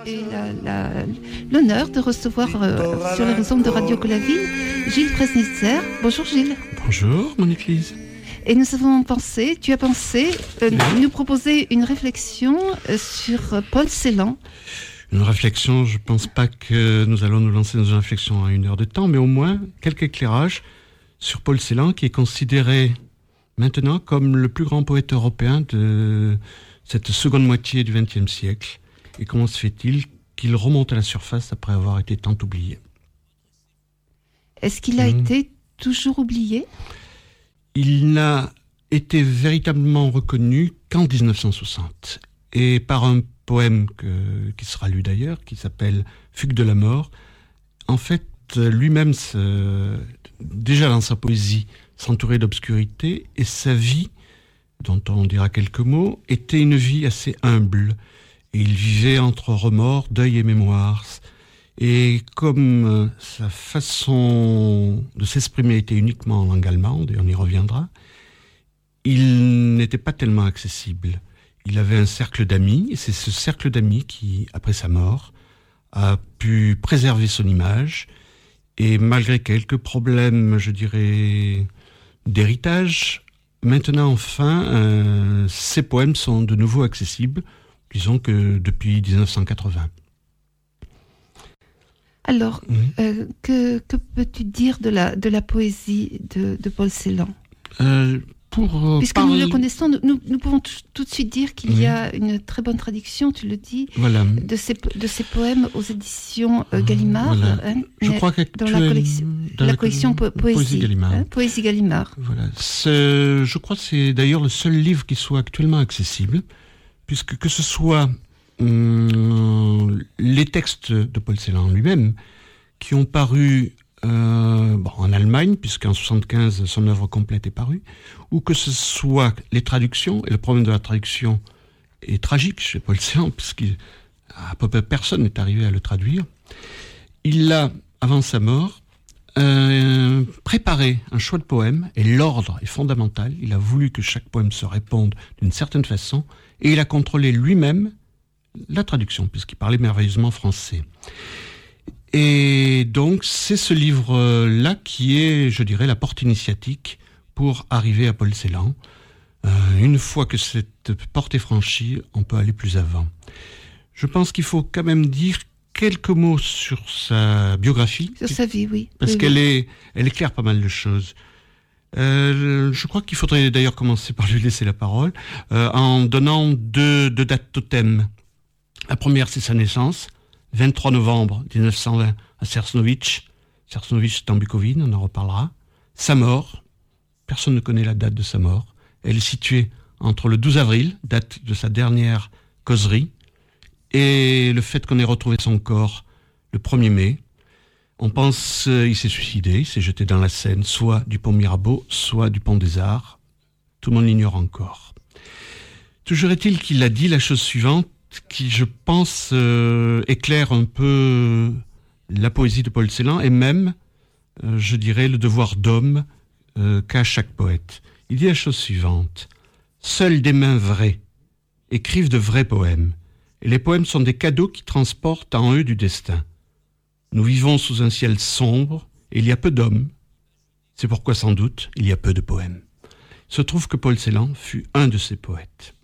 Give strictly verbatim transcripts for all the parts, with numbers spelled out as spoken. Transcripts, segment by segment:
Et la, la, l'honneur de recevoir euh, sur les raisons de Radio Colaville Gilles Presnitzer. Bonjour Gilles. Bonjour Monique Lise. Et nous avons pensé, tu as pensé euh, oui. nous proposer une réflexion euh, sur euh, Paul Celan. Une réflexion, je ne pense pas que nous allons nous lancer dans une réflexion à une heure de temps, mais au moins quelques éclairages sur Paul Celan, qui est considéré maintenant comme le plus grand poète européen de cette seconde moitié du vingtième siècle. Et comment se fait-il qu'il remonte à la surface après avoir été tant oublié ? Est-ce qu'il a mmh. été toujours oublié ? Il n'a été véritablement reconnu qu'en dix-neuf cent soixante. Et par un poème que, qui sera lu d'ailleurs, qui s'appelle « Fugue de la mort ». En fait, lui-même, se, déjà dans sa poésie, s'entourait d'obscurité, et sa vie, dont on dira quelques mots, était une vie assez humble. Et il vivait entre remords, deuil et mémoire. Et comme sa façon de s'exprimer était uniquement en langue allemande, et on y reviendra, il n'était pas tellement accessible. Il avait un cercle d'amis, et c'est ce cercle d'amis qui, après sa mort, a pu préserver son image. Et malgré quelques problèmes, je dirais, d'héritage, maintenant enfin, euh, ses poèmes sont de nouveau accessibles. Disons que depuis dix-neuf cent quatre-vingts. Alors, mmh. euh, que, que peux-tu dire de la, de la poésie de, de Paul Celan ? euh, pour, euh, Puisque parler... nous le connaissons, nous, nous pouvons t- tout de suite dire qu'il mmh. y a une très bonne traduction, tu le dis, voilà. de, ces, de ces poèmes aux éditions euh, Gallimard. Voilà. Hein, Je crois que dans la, collection, dans la collection po- Poésie, Poésie Gallimard. Hein, Poésie Gallimard. Voilà. C'est, je crois que c'est d'ailleurs le seul livre qui soit actuellement accessible. Puisque que ce soit hum, les textes de Paul Celan lui-même, qui ont paru euh, bon, en Allemagne, puisqu'en soixante-quinze, son œuvre complète est parue, ou que ce soit les traductions, et le problème de la traduction est tragique chez Paul Celan, puisqu'à peu près personne n'est arrivé à le traduire, il a, avant sa mort, euh, préparé un choix de poèmes, et l'ordre est fondamental. Il a voulu que chaque poème se réponde d'une certaine façon, et il a contrôlé lui-même la traduction, puisqu'il parlait merveilleusement français. Et donc, c'est ce livre-là qui est, je dirais, la porte initiatique pour arriver à Paul Celan. Euh, une fois que cette porte est franchie, on peut aller plus avant. Je pense qu'il faut quand même dire quelques mots sur sa biographie. Sur sa vie, oui. Parce oui, qu'elle oui. est, elle éclaire pas mal de choses. Euh, je crois qu'il faudrait d'ailleurs commencer par lui laisser la parole, euh, en donnant deux, deux dates totem. La première, c'est sa naissance, vingt-trois novembre dix-neuf cent vingt à Sosnowiec. Sosnowiec, c'est en Bucovine, on en reparlera. Sa mort, personne ne connaît la date de sa mort. Elle est située entre le douze avril, date de sa dernière causerie, et le fait qu'on ait retrouvé son corps le premier mai. On pense qu'il euh, s'est suicidé, il s'est jeté dans la Seine, soit du pont Mirabeau, soit du pont des Arts. Tout le monde l'ignore encore. Toujours est-il qu'il a dit la chose suivante, qui, je pense, euh, éclaire un peu la poésie de Paul Celan, et même, euh, je dirais, le devoir d'homme euh, qu'a chaque poète. Il dit la chose suivante. « Seules des mains vraies écrivent de vrais poèmes, et les poèmes sont des cadeaux qui transportent en eux du destin. Nous vivons sous un ciel sombre, et il y a peu d'hommes. C'est pourquoi, sans doute, il y a peu de poèmes. » Il se trouve que Paul Celan fut un de ces poètes.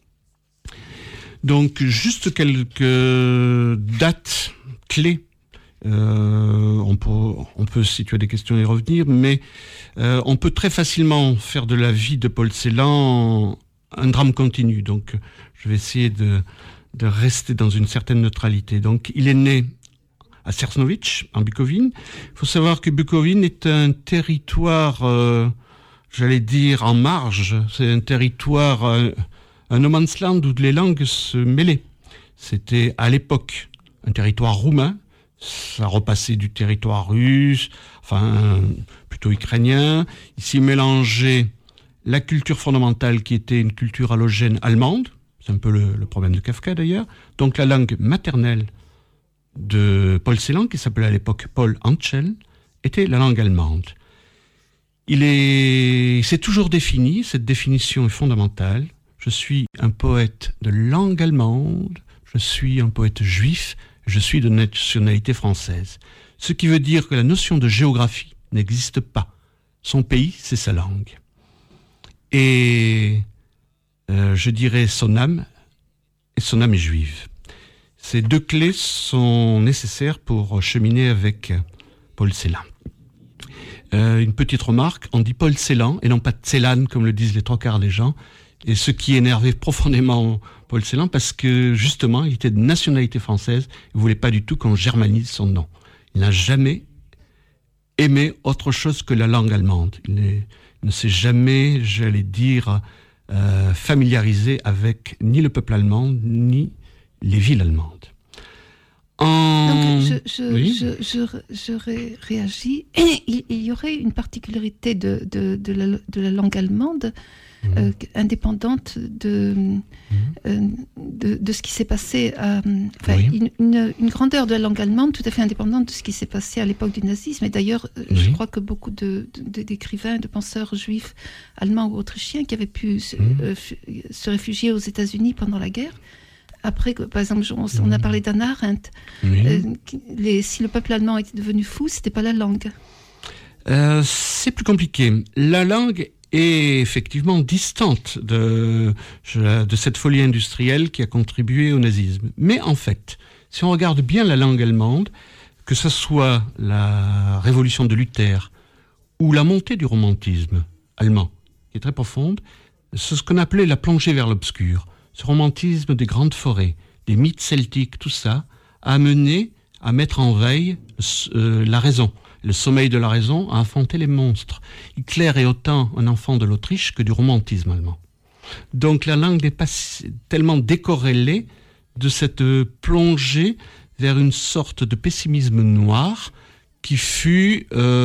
Donc, juste quelques dates clés. Euh, on, peut, on peut situer des questions et revenir, mais euh, on peut très facilement faire de la vie de Paul Celan un drame continu. Donc, je vais essayer de, de rester dans une certaine neutralité. Donc, il est né à Sosnowiec, en Bucovine. Il faut savoir que Bucovine est un territoire, euh, j'allais dire, en marge. C'est un territoire, euh, un no man's land où les langues se mêlaient. C'était à l'époque un territoire roumain. Ça repassait du territoire russe, enfin, plutôt ukrainien. Il s'y mélangeait la culture fondamentale qui était une culture allogène allemande. C'est un peu le, le problème de Kafka d'ailleurs. Donc la langue maternelle de Paul Celan, qui s'appelait à l'époque Paul Antschel, était la langue allemande. Il est, c'est toujours défini, cette définition est fondamentale. Je suis un poète de langue allemande, je suis un poète juif, je suis de nationalité française. Ce qui veut dire que la notion de géographie n'existe pas. Son pays, c'est sa langue. Et euh, je dirais son âme, et son âme est juive. Ces deux clés sont nécessaires pour cheminer avec Paul Celan. Euh, une petite remarque, on dit Paul Celan et non pas Celan comme le disent les trois quarts des gens, et ce qui énervait profondément Paul Celan parce que justement il était de nationalité française, il ne voulait pas du tout qu'on germanise son nom. Il n'a jamais aimé autre chose que la langue allemande. Il ne, il ne s'est jamais, j'allais dire, euh, familiarisé avec ni le peuple allemand ni les villes allemandes. En... Donc, je, je, oui. je, je, je ré, réagis. Il, il y aurait une particularité de, de, de, la, de la langue allemande mmh. euh, indépendante de, mmh. euh, de, de ce qui s'est passé. À, enfin, oui. une, une, une grandeur de la langue allemande tout à fait indépendante de ce qui s'est passé à l'époque du nazisme. Et d'ailleurs, oui. je crois que beaucoup de, de, d'écrivains, de penseurs juifs, allemands ou autrichiens qui avaient pu se, mmh. euh, se réfugier aux États-Unis pendant la guerre. Après, par exemple, on, on a parlé d'Hannah Arendt. Oui. Euh, les, si le peuple allemand était devenu fou, c'était pas la langue. Euh, c'est plus compliqué. La langue est effectivement distante de, de cette folie industrielle qui a contribué au nazisme. Mais en fait, si on regarde bien la langue allemande, que ce soit la révolution de Luther ou la montée du romantisme allemand, qui est très profonde, c'est ce qu'on appelait la plongée vers l'obscur. Ce romantisme des grandes forêts, des mythes celtiques, tout ça, a amené à mettre en veille euh, la raison. Le sommeil de la raison a affronté les monstres. Hitler est autant un enfant de l'Autriche que du romantisme allemand. Donc la langue n'est pas tellement décorrélée de cette plongée vers une sorte de pessimisme noir qui fut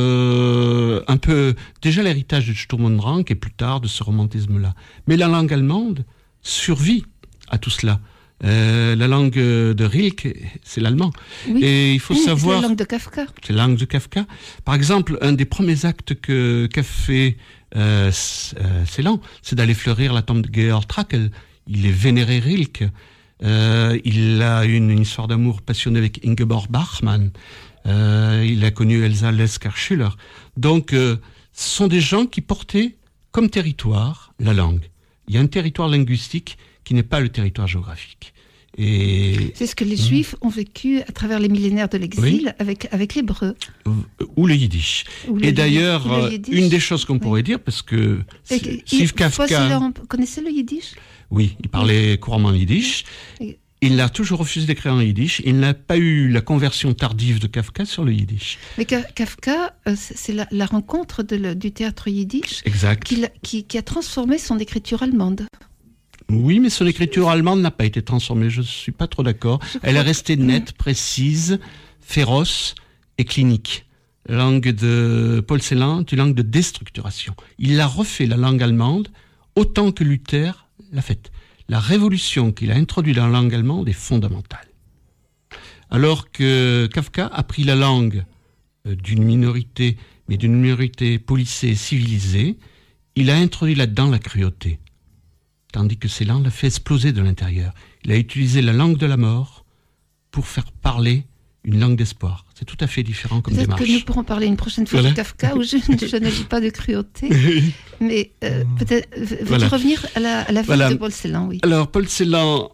euh, un peu déjà l'héritage de Sturm und Drang et plus tard de ce romantisme-là. Mais la langue allemande survit à tout cela. Euh, la langue de Rilke, c'est l'allemand. Oui. Et il faut oui, savoir... C'est la langue de Kafka. C'est la langue de Kafka. Par exemple, un des premiers actes que, qu'a fait euh, Celan, c'est d'aller fleurir la tombe de Georg Trakl. Il est vénéré Rilke. Euh, il a une, une histoire d'amour passionnée avec Ingeborg Bachmann. Euh, il a connu Elsa Lesker-Schüller. Donc, euh, ce sont des gens qui portaient comme territoire la langue. Il y a un territoire linguistique qui n'est pas le territoire géographique. Et... C'est ce que les Juifs mmh. ont vécu à travers les millénaires de l'exil oui. avec, avec l'hébreu. Ou le yiddish. Ou le, et d'ailleurs, le yiddish. Une des choses qu'on oui. pourrait dire, parce que Steve Kafka... Vous connaissez le yiddish ? Oui, il parlait oui. couramment yiddish. Oui. Il a toujours refusé d'écrire en yiddish. Il n'a pas eu la conversion tardive de Kafka sur le yiddish. Mais Kafka, c'est la, la rencontre de le, du théâtre yiddish exact. Qui, qui, qui a transformé son écriture allemande. Oui, mais son écriture allemande n'a pas été transformée. Je ne suis pas trop d'accord. Elle est restée nette, précise, féroce et clinique. La langue de Paul Celan est une langue de déstructuration. Il a refait la langue allemande autant que Luther l'a faite. La révolution qu'il a introduite dans la langue allemande est fondamentale. Alors que Kafka a pris la langue d'une minorité, mais d'une minorité policée et civilisée, il a introduit là-dedans la cruauté. Tandis que Celan l'a fait exploser de l'intérieur. Il a utilisé la langue de la mort pour faire parler une langue d'espoir. C'est tout à fait différent comme peut-être démarche. Peut-être que nous pourrons parler une prochaine fois voilà. de Kafka, où je, je ne dis pas de cruauté. Mais euh, peut-être, veux-tu voilà. revenir à la, à la vie voilà. de Paul Celan, oui. Alors, Paul Celan,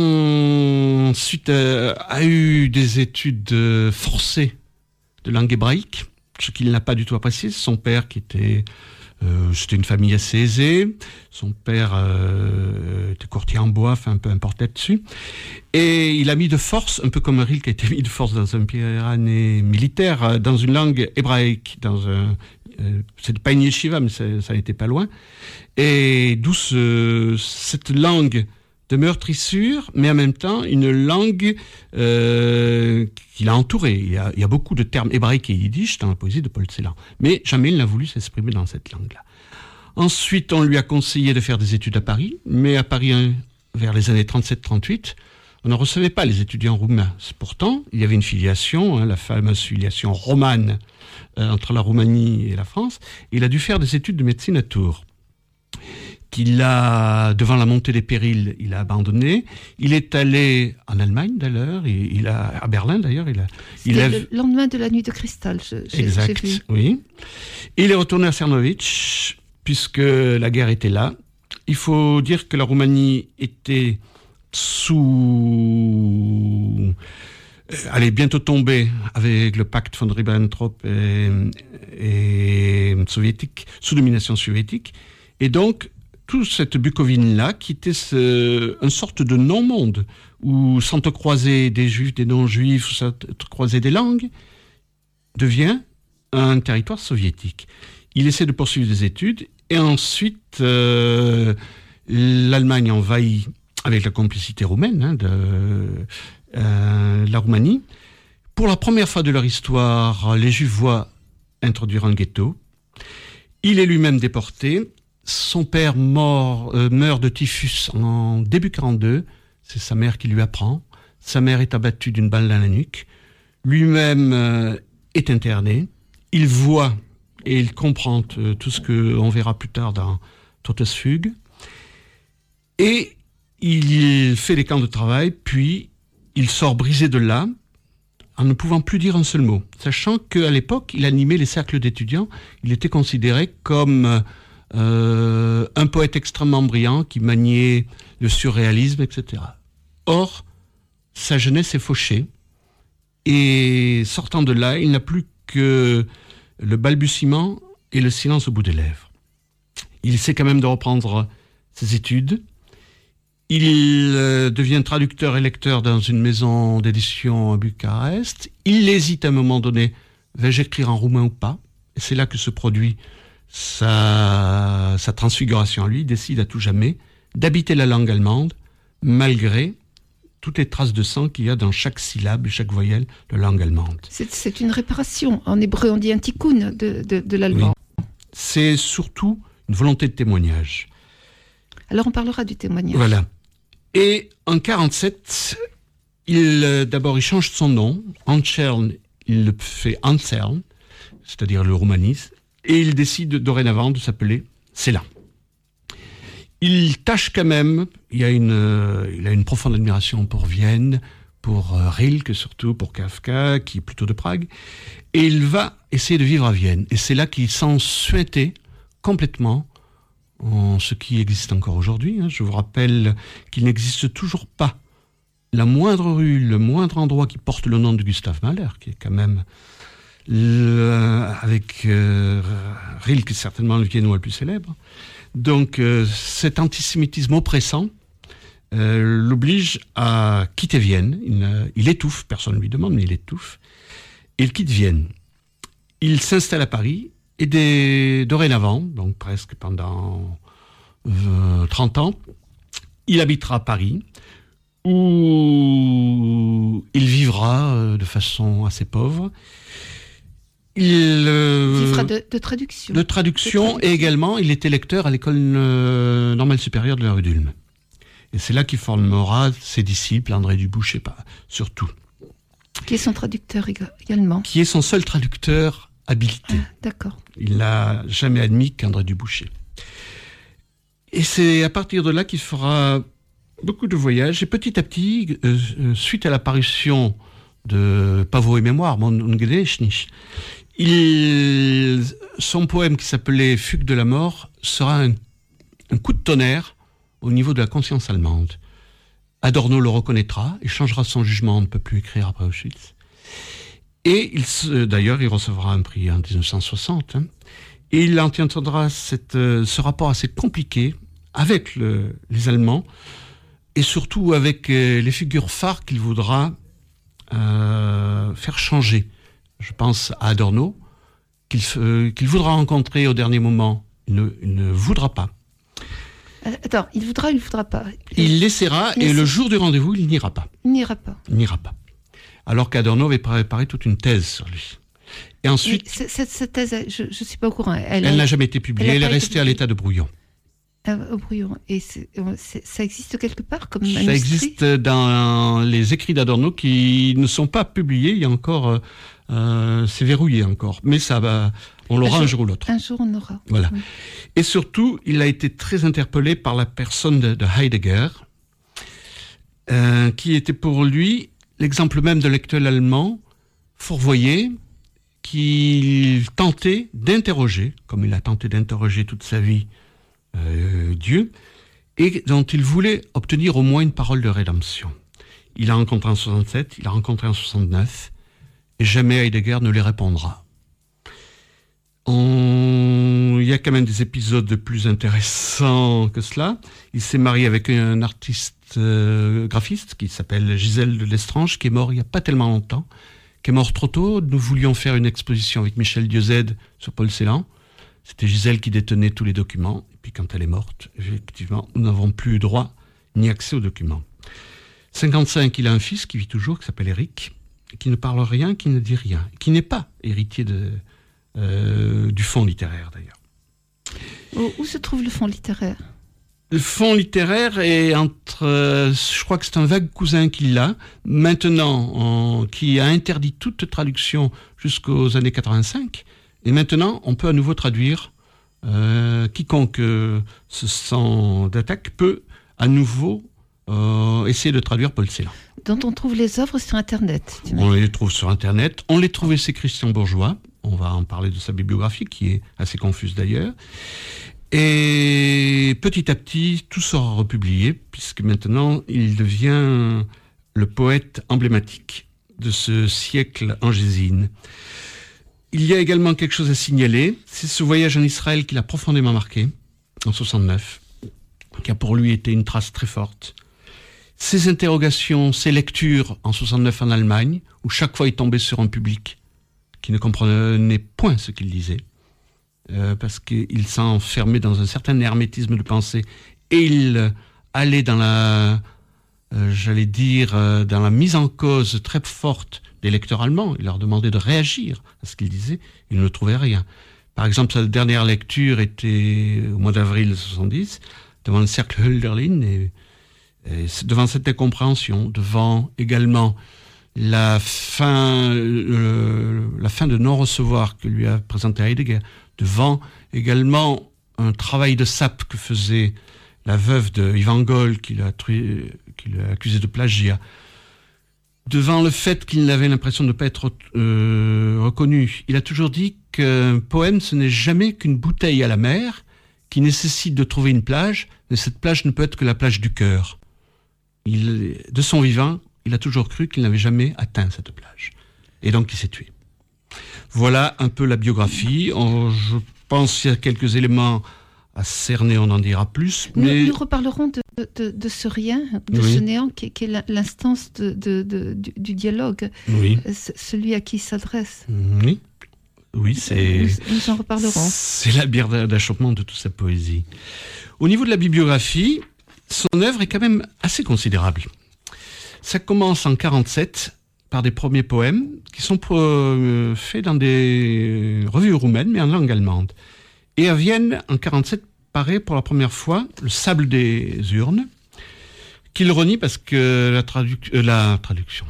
ensuite, euh, a eu des études euh, forcées de langue hébraïque, ce qu'il n'a pas du tout apprécié. Son père, qui était... Euh, c'était une famille assez aisée. Son père euh, était courtier en bois, enfin, peu importe là-dessus. Et il a mis de force, un peu comme Rilke a été mis de force dans un Pyrénées militaire, dans une langue hébraïque, dans un, euh, c'était pas une yeshiva, mais ça, ça n'était pas loin. Et d'où ce, cette langue de meurtrissure, mais en même temps une langue euh, qui l'a entouré. Il y, a, il y a beaucoup de termes hébraïques et yiddish dans la poésie de Paul Celan, mais jamais il n'a voulu s'exprimer dans cette langue-là. Ensuite, on lui a conseillé de faire des études à Paris, mais à Paris, vers les années trente-sept trente-huit, on ne recevait pas les étudiants roumains. Pourtant, il y avait une filiation, hein, la fameuse filiation romane euh, entre la Roumanie et la France, et il a dû faire des études de médecine à Tours, qu'il a, devant la montée des périls, il a abandonné. Il est allé en Allemagne d'ailleurs, il, il a, à Berlin d'ailleurs. Il a, il C'était a... le lendemain de la nuit de cristal, je, j'ai, exact, j'ai vu. Oui. Il est retourné à Czernowitz, puisque la guerre était là. Il faut dire que la Roumanie était sous... allait bientôt tomber avec le pacte von Ribbentrop et, et soviétique, sous domination soviétique. Et donc, toute cette Bucovine-là, qui était ce, une sorte de non-monde, où s'entrecroisaient des juifs, des non-juifs, où s'entrecroisaient des langues, devient un territoire soviétique. Il essaie de poursuivre des études, et ensuite, euh, l'Allemagne envahit, avec la complicité roumaine, hein, de euh, la Roumanie. Pour la première fois de leur histoire, les Juifs voient introduire un ghetto. Il est lui-même déporté. Son père mort, euh, meurt de typhus en début quarante-deux. C'est sa mère qui lui apprend. Sa mère est abattue d'une balle dans la nuque. Lui-même euh, est interné. Il voit et il comprend euh, tout ce qu'on verra plus tard dans Todesfuge. Et il fait des camps de travail, puis il sort brisé de là, en ne pouvant plus dire un seul mot. Sachant qu'à l'époque, il animait les cercles d'étudiants. Il était considéré comme euh, un poète extrêmement brillant qui maniait le surréalisme, et cetera. Or, sa jeunesse est fauchée. Et sortant de là, il n'a plus que le balbutiement et le silence au bout des lèvres. Il essaie quand même de reprendre ses études. Il euh, devient traducteur et lecteur dans une maison d'édition à Bucarest. Il hésite à un moment donné, vais-je écrire en roumain ou pas? Et c'est là que se produit sa, sa transfiguration en lui. Il décide à tout jamais d'habiter la langue allemande, malgré toutes les traces de sang qu'il y a dans chaque syllabe et chaque voyelle de langue allemande. C'est, c'est une réparation. En hébreu, on dit un tikkun de, de, de l'allemand. Oui. C'est surtout une volonté de témoignage. Alors on parlera du témoignage. Voilà. Et en quarante-sept, il, euh, d'abord, il change son nom. Anselm, il le fait Anselm, c'est-à-dire le roumanisme, et il décide dorénavant de s'appeler Céla. Il tâche quand même, il a une, euh, il a une profonde admiration pour Vienne, pour euh, Rilke surtout, pour Kafka, qui est plutôt de Prague, et il va essayer de vivre à Vienne. Et c'est là qu'il s'en suintait complètement en ce qui existe encore aujourd'hui. Je vous rappelle qu'il n'existe toujours pas la moindre rue, le moindre endroit qui porte le nom de Gustav Mahler, qui est quand même, le, avec euh, Rilke, certainement le viennois le plus célèbre. Donc euh, cet antisémitisme oppressant euh, l'oblige à quitter Vienne. Il, il étouffe, personne ne lui demande, mais il étouffe. Et il quitte Vienne. Il s'installe à Paris. Et des, dorénavant, donc presque pendant euh, trente ans, il habitera à Paris, où il vivra euh, de façon assez pauvre. Il euh, vivra de, de traduction. De traduction, de traduction, et également, il était lecteur à l'école euh, normale supérieure de la rue d'Ulm. Et c'est là qu'il formera ses disciples, André Dubouché, surtout. Qui est son traducteur également. Qui est son seul traducteur habilité. Ah, d'accord. Il n'a jamais admis qu'André Dubouché. Et c'est à partir de là qu'il fera beaucoup de voyages. Et petit à petit, euh, suite à l'apparition de Pavot et Mémoire, Mon Ungedächtnis, il, son poème qui s'appelait Fugue de la mort sera un, un coup de tonnerre au niveau de la conscience allemande. Adorno le reconnaîtra et changera son jugement, on ne peut plus écrire après Auschwitz. Et il, d'ailleurs, il recevra un prix en dix-neuf cent soixante. Hein, et il entendra cette, ce rapport assez compliqué avec le, les Allemands et surtout avec les figures phares qu'il voudra euh, faire changer. Je pense à Adorno, qu'il, euh, qu'il voudra rencontrer au dernier moment. Il ne, il ne voudra pas. Attends, il voudra, il ne voudra pas. Il laissera il et laissera. Le jour du rendez-vous, il n'ira pas. Il n'ira pas. Il n'ira pas. Alors qu'Adorno avait préparé toute une thèse sur lui. Et ensuite... Cette, cette, cette thèse, je ne suis pas au courant. Elle, elle n'a jamais été publiée, elle, elle est restée à l'état de brouillon. Euh, au brouillon. Et c'est, c'est, ça existe quelque part comme manuscrit? Ça existe dans les écrits d'Adorno qui ne sont pas publiés, il y a encore... Euh, c'est verrouillé encore. Mais ça va, On l'aura un jour, un jour ou l'autre. Un jour, on l'aura. Voilà. Oui. Et surtout, il a été très interpellé par la personne de, de Heidegger, euh, qui était pour lui l'exemple même de lecteur allemand, fourvoyé, qu'il tentait d'interroger, comme il a tenté d'interroger toute sa vie euh, Dieu, et dont il voulait obtenir au moins une parole de rédemption. Il a rencontré en soixante-sept, il a rencontré en soixante-neuf, et jamais Heidegger ne lui répondra. On... Il y a quand même des épisodes plus intéressants que cela. Il s'est marié avec un artiste euh, graphiste qui s'appelle Gisèle de Lestrange, qui est mort il n'y a pas tellement longtemps, qui est mort trop tôt. Nous voulions faire une exposition avec Michel Diozède sur Paul Celan. C'était Gisèle qui détenait tous les documents. Et puis quand elle est morte, effectivement, nous n'avons plus droit ni accès aux documents. cinquante-cinq, il a un fils qui vit toujours, qui s'appelle Éric, qui ne parle rien, qui ne dit rien, qui n'est pas héritier de, euh, du fonds littéraire d'ailleurs. Où, où se trouve le fonds littéraire ? Le fonds littéraire est entre, euh, je crois que c'est un vague cousin qui l'a, maintenant, en, qui a interdit toute traduction jusqu'aux années quatre-vingt-cinq, et maintenant on peut à nouveau traduire, euh, quiconque euh, se sent d'attaque peut à nouveau euh, essayer de traduire Paul Celan. Dont on trouve les œuvres sur Internet. On les trouve sur Internet, on les trouvait chez Christian Bourgeois, on va en parler de sa bibliographie qui est assez confuse d'ailleurs. Et petit à petit, tout sera republié, puisque maintenant, il devient le poète emblématique de ce siècle angésine. Il y a également quelque chose à signaler, c'est ce voyage en Israël qui l'a profondément marqué, en soixante-neuf, qui a pour lui été une trace très forte. Ses interrogations, ses lectures en soixante-neuf en Allemagne, où chaque fois il tombait sur un public qui ne comprenait point ce qu'il disait. Euh, parce qu'il s'enfermait dans un certain hermétisme de pensée et il euh, allait dans la, euh, j'allais dire, euh, dans la mise en cause très forte des lecteurs allemands. Il leur demandait de réagir à ce qu'ils disaient. Ils ne trouvaient rien. Par exemple, sa dernière lecture était au mois d'avril soixante-dix, devant le cercle Hölderlin, et, et devant cette incompréhension, devant également la fin, euh, la fin de non-recevoir que lui a présenté Heidegger, devant également un travail de sape que faisait la veuve de Ivan Goll, qui l'a, trué, qui l'a accusé de plagiat, devant le fait qu'il avait l'impression de ne pas être euh, reconnu. Il a toujours dit qu'un poème, ce n'est jamais qu'une bouteille à la mer qui nécessite de trouver une plage, mais cette plage ne peut être que la plage du cœur. Il, de son vivant, il a toujours cru qu'il n'avait jamais atteint cette plage. Et donc il s'est tué. Voilà un peu la biographie. On, je pense qu'il y a quelques éléments à cerner, on en dira plus. Mais... Nous, nous reparlerons de, de, de ce rien, de oui. ce néant qui, qui est l'instance de, de, de, du, du dialogue, oui. C- celui à qui il s'adresse. Oui, oui c'est, nous, nous en reparlerons. C'est la bière d'achoppement de toute sa poésie. Au niveau de la bibliographie, son œuvre est quand même assez considérable. Ça commence en quarante-sept par des premiers poèmes qui sont euh, faits dans des revues roumaines, mais en langue allemande. Et à Vienne, en quarante-sept, paraît pour la première fois Le Sable des urnes, qu'il renie parce que la, traduc- euh, la traduction,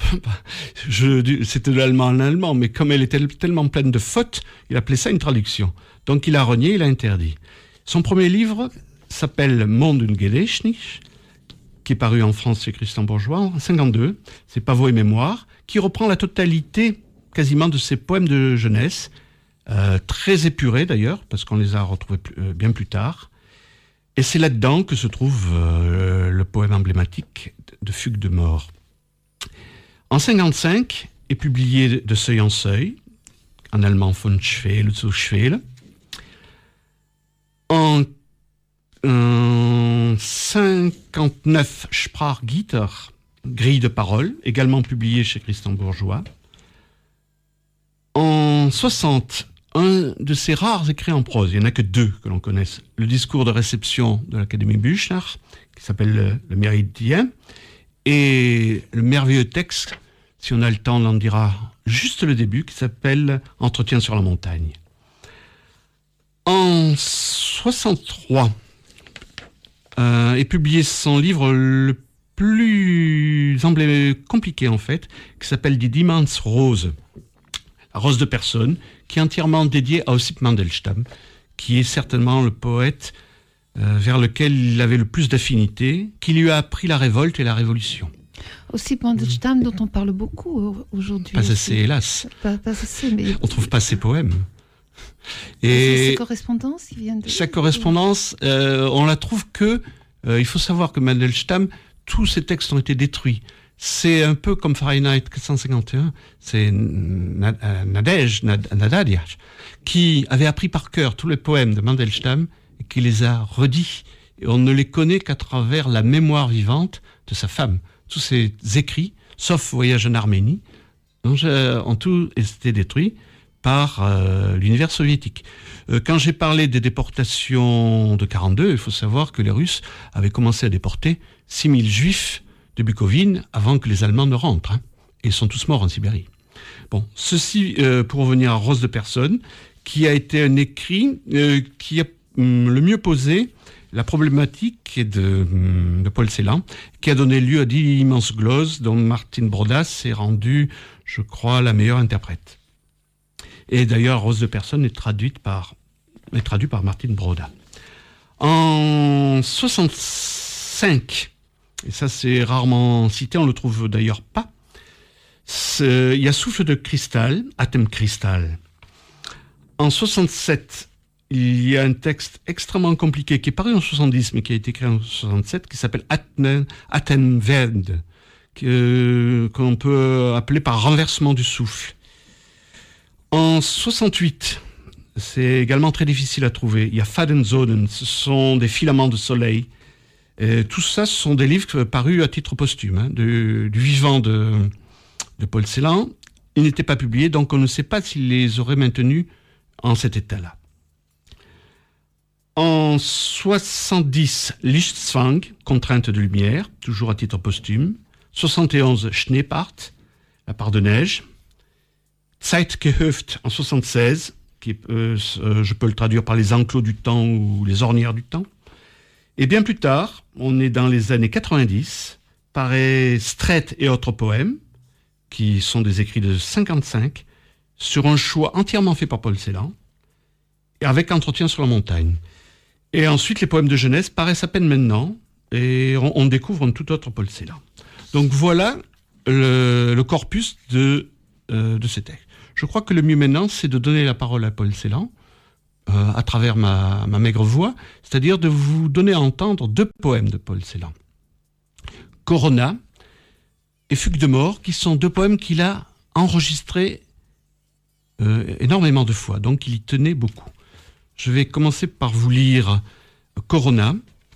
je, c'était de l'allemand en allemand, mais comme elle était tellement pleine de fautes, il appelait ça une traduction. Donc il a renié, il a interdit. Son premier livre s'appelle Mond und Gedächtnis, qui est paru en France chez Christian Bourgeois en cinquante-deux, c'est Pavot et Mémoire, qui reprend la totalité quasiment de ses poèmes de jeunesse, euh, très épurés d'ailleurs, parce qu'on les a retrouvés plus, euh, bien plus tard. Et c'est là-dedans que se trouve euh, le poème emblématique de Fugue de mort. En cinquante-cinq est publié De seuil en seuil, en allemand von Schwele zu Schwele. En En cinquante-neuf, Sprachgitter, Grille de parole, également publié chez Christian Bourgeois. En soixante, un de ses rares écrits en prose, il n'y en a que deux que l'on connaisse. Le discours de réception de l'Académie Büchner, qui s'appelle Le, le Méridien, et le merveilleux texte, si on a le temps, on en dira juste le début, qui s'appelle Entretien sur la montagne. En soixante-trois, Euh, et publié son livre le plus emblé- compliqué en fait, qui s'appelle Die Diamantsrose. Rose de personne, qui est entièrement dédiée à Ossip Mandelstam, qui est certainement le poète euh, vers lequel il avait le plus d'affinité, qui lui a appris la révolte et la révolution. Ossip Mandelstam, mmh. dont on parle beaucoup aujourd'hui. Pas assez, hélas. Pas, pas assez, mais... On ne trouve pas ses poèmes. Et ces correspondances, ils viennent de... Chaque correspondance, euh, on la trouve que... Euh, il faut savoir que Mandelstam, tous ses textes ont été détruits. C'est un peu comme Fahrenheit quatre cent cinquante et un, c'est Nadej, Nadadia, qui avait appris par cœur tous les poèmes de Mandelstam et qui les a redits. Et on ne les connaît qu'à travers la mémoire vivante de sa femme. Tous ses écrits, sauf Voyage en Arménie, en tout été détruits par euh, l'univers soviétique. Euh, quand j'ai parlé des déportations de quarante-deux, il faut savoir que les Russes avaient commencé à déporter six mille juifs de Bukovine avant que les Allemands ne rentrent. Hein, et ils sont tous morts en Sibérie. Bon, ceci euh, pour revenir à Rose de personne, qui a été un écrit euh, qui a hum, le mieux posé la problématique de, hum, de Paul Celan, qui a donné lieu à d'immenses gloses dont Martine Broda s'est rendue, je crois, la meilleure interprète. Et d'ailleurs, Rose de personne est traduite par, est traduite par Martine Broda. En soixante-cinq, et ça c'est rarement cité, on ne le trouve d'ailleurs pas, il y a Souffle de cristal, Atem Cristal. En soixante-sept, il y a un texte extrêmement compliqué qui est paru en soixante-dix, mais qui a été écrit en soixante-sept, qui s'appelle Atem Verd, qu'on peut appeler par renversement du souffle. En soixante-huit, c'est également très difficile à trouver. Il y a Fadenzonen, ce sont des filaments de soleil. Et tout ça, ce sont des livres parus à titre posthume, hein, du, du vivant de, de Paul Celan. Ils n'étaient pas publiés, donc on ne sait pas s'il les aurait maintenus en cet état-là. En soixante-dix, Lichtzwang, Contrainte de lumière, toujours à titre posthume. soixante et onze, Schneepart, La part de neige. Zeitgehöft en soixante-seize, qui, euh, euh, je peux le traduire par les enclos du temps ou les ornières du temps. Et bien plus tard, on est dans les années quatre-vingt-dix, paraît Strett et autres poèmes, qui sont des écrits de cinquante-cinq, sur un choix entièrement fait par Paul Celan, et avec Entretien sur la montagne. Et ensuite, les poèmes de jeunesse paraissent à peine maintenant, et on, on découvre un tout autre Paul Celan. Donc voilà le, le corpus de, euh, de ces textes. Je crois que le mieux maintenant, c'est de donner la parole à Paul Celan, euh, à travers ma, ma maigre voix, c'est-à-dire de vous donner à entendre deux poèmes de Paul Celan. Corona et Fugue de mort, qui sont deux poèmes qu'il a enregistrés euh, énormément de fois, donc il y tenait beaucoup. Je vais commencer par vous lire Corona,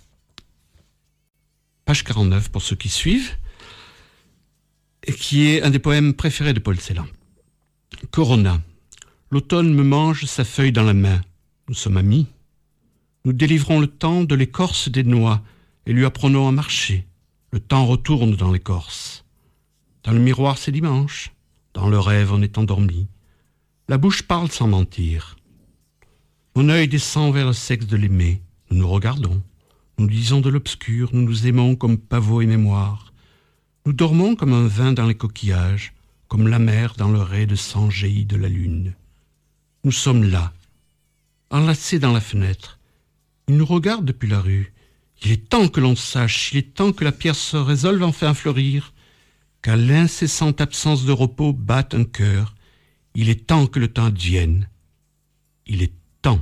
page quarante-neuf pour ceux qui suivent, et qui est un des poèmes préférés de Paul Celan. Corona. L'automne me mange sa feuille dans la main. Nous sommes amis. Nous délivrons le temps de l'écorce des noix et lui apprenons à marcher. Le temps retourne dans l'écorce. Dans le miroir, c'est dimanche. Dans le rêve, on est endormi. La bouche parle sans mentir. Mon œil descend vers le sexe de l'aimé. Nous nous regardons. Nous disons de l'obscur. Nous nous aimons comme pavot et mémoire. Nous dormons comme un vin dans les coquillages, comme la mer dans le ray de sang jailli de la lune. Nous sommes là, enlacés dans la fenêtre. Il nous regarde depuis la rue. Il est temps que l'on sache, il est temps que la pierre se résolve enfin à fleurir, qu'à l'incessante absence de repos batte un cœur. Il est temps que le temps advienne. Il est temps.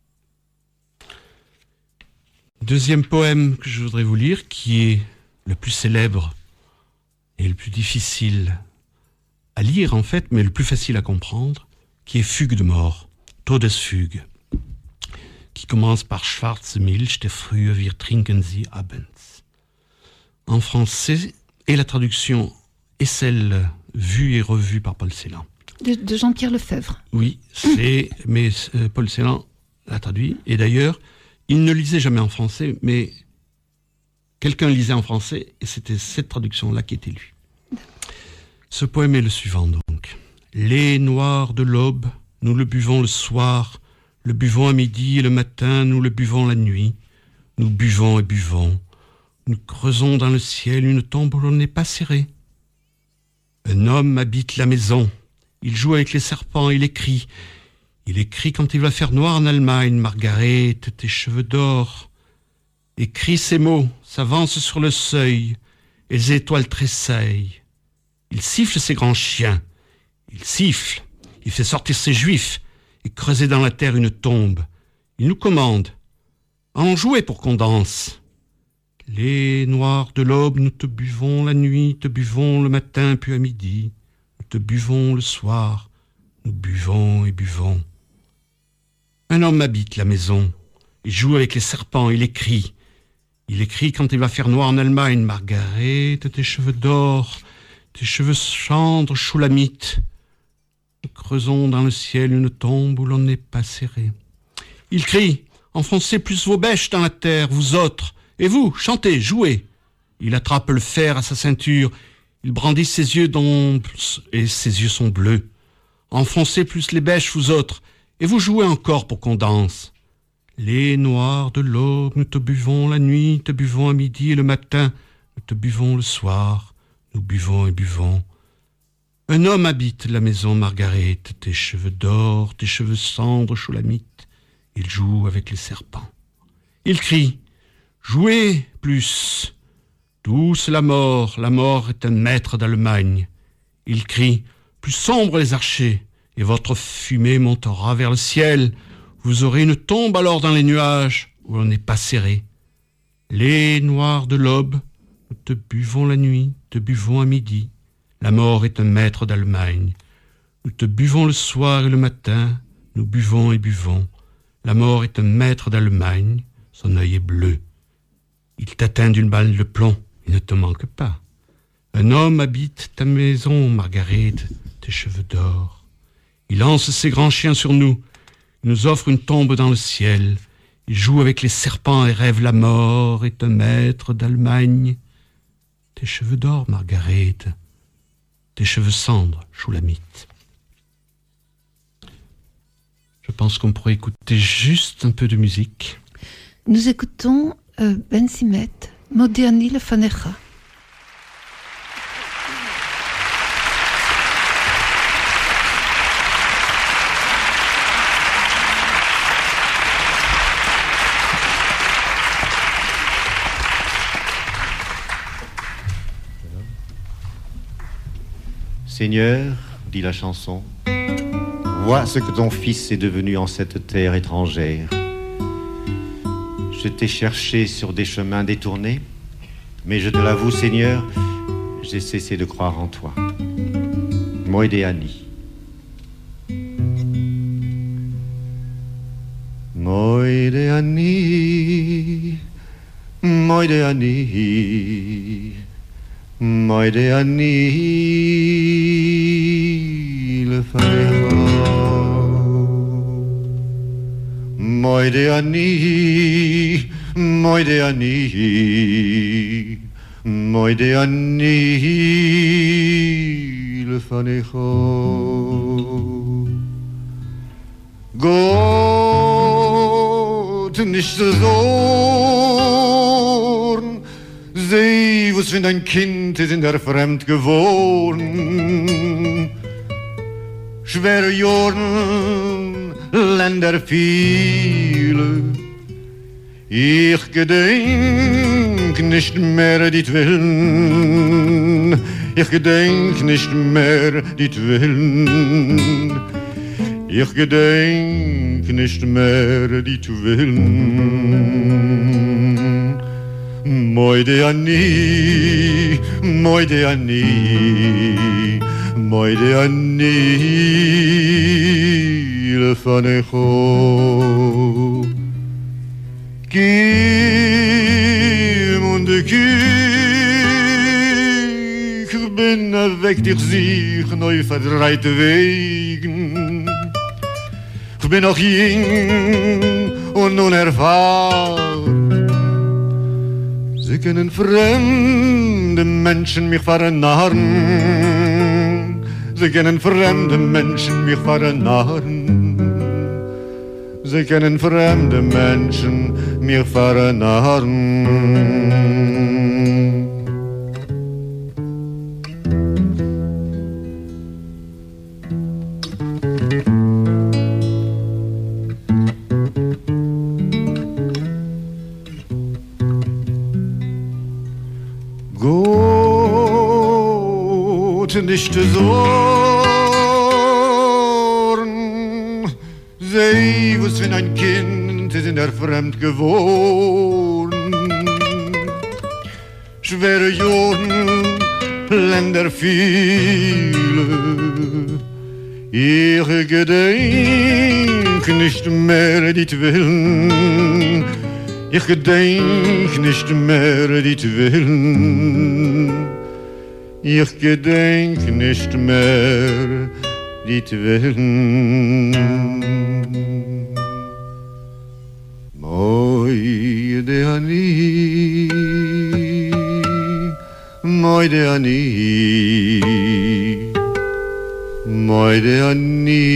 Deuxième poème que je voudrais vous lire, qui est le plus célèbre et le plus difficile à lire en fait, mais le plus facile à comprendre, qui est Fugue de mort, Todesfuge, qui commence par Schwarze Milch, der Frühe, wir trinken sie abends. En français, et la traduction est celle vue et revue par Paul Celan. De, de Jean-Pierre Lefebvre. Oui, c'est, mais euh, Paul Celan l'a traduit, et d'ailleurs, il ne lisait jamais en français, mais quelqu'un lisait en français, et c'était cette traduction-là qui était lue. Ce poème est le suivant donc. Lait noir de l'aube, nous le buvons le soir, le buvons à midi et le matin, nous le buvons la nuit. Nous buvons et buvons. Nous creusons dans le ciel une tombe où l'on n'est pas serré. Un homme habite la maison, il joue avec les serpents, il écrit. Il écrit quand il va faire noir en Allemagne, Margaret, tes cheveux d'or. Écrit ces mots, s'avance sur le seuil, et les étoiles tressaillent. Il siffle ses grands chiens, il siffle, il fait sortir ses juifs, et creuser dans la terre une tombe. Il nous commande, allons jouer pour qu'on danse. Les noirs de l'aube, nous te buvons la nuit, te buvons le matin puis à midi, nous te buvons le soir, nous buvons et buvons. Un homme habite la maison, il joue avec les serpents, il écrit. Il écrit quand il va faire noir en Allemagne, Margaret, tes cheveux d'or, tes cheveux cendres, choulamites. Nous creusons dans le ciel une tombe où l'on n'est pas serré. Il crie, enfoncez plus vos bêches dans la terre, vous autres, et vous, chantez, jouez. Il attrape le fer à sa ceinture, il brandit ses yeux dont... et ses yeux sont bleus. Enfoncez plus les bêches, vous autres, et vous jouez encore pour qu'on danse. Les noirs de l'aube, nous te buvons la nuit, te buvons à midi et le matin, nous te buvons le soir, nous buvons et buvons. Un homme habite la maison, Margaret, tes cheveux d'or, tes cheveux cendres, choulamites. Il joue avec les serpents. Il crie, jouez plus. Douce la mort, la mort est un maître d'Allemagne. Il crie, plus sombre les archers, et votre fumée montera vers le ciel. Vous aurez une tombe alors dans les nuages, où on n'est pas serré. Les noirs de l'aube, nous te buvons la nuit, te buvons à midi. La mort est un maître d'Allemagne. Nous te buvons le soir et le matin, nous buvons et buvons. La mort est un maître d'Allemagne, son œil est bleu. Il t'atteint d'une balle de plomb, il ne te manque pas. Un homme habite ta maison, Margaret, tes cheveux d'or. Il lance ses grands chiens sur nous, il nous offre une tombe dans le ciel. Il joue avec les serpents et rêve la mort est un maître d'Allemagne. Tes cheveux d'or, Margaret, tes cheveux cendres, Choulamite. Je pense qu'on pourrait écouter juste un peu de musique. Nous écoutons euh, Ben Simet, Moderni le Fanecha. Seigneur, dit la chanson, vois ce que ton fils est devenu en cette terre étrangère. Je t'ai cherché sur des chemins détournés, mais je te l'avoue, Seigneur, j'ai cessé de croire en toi. Moïdeani. Moïdeani, Moïdeani. Moïdeani le Fanecha. Moïdeani, Moïdeani, Moïdeani le Fanecha. Gott, nicht so zorn, seh, was für ein Kind ist in der Fremd geboren. Schwere Jorn, Länder viele. Ich gedenk nicht mehr dit Willen. Ich gedenk nicht mehr dit Willen. Ich gedenk nicht mehr dit Willen. Moïdeani, Moïdeani, Moïdeani le Fanecha. Kim und Kik, ich bin weg dich sich neu verdreite Wegen. Ich bin noch jung und unerfahren. Sie können fremde Menschen mich vernarren. Sie können fremde Menschen mich vernarren. Sie können fremde Menschen mich vernarren. nicht sorgen. Sei, was wenn ein Kind ist in der Fremd gewohnt. Schwere Jorden, Länder viele. Ich gedenk nicht mehr die Willen. Ich gedenk nicht mehr die Willen. Ich gedenk nicht mehr die Willen. Moide ani, moide ani, moide ani,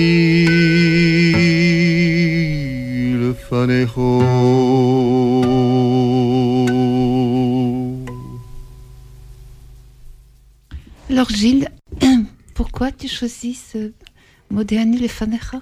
le fanecho. Alors Gilles, pourquoi tu choisis ce Modéani le Fanecha?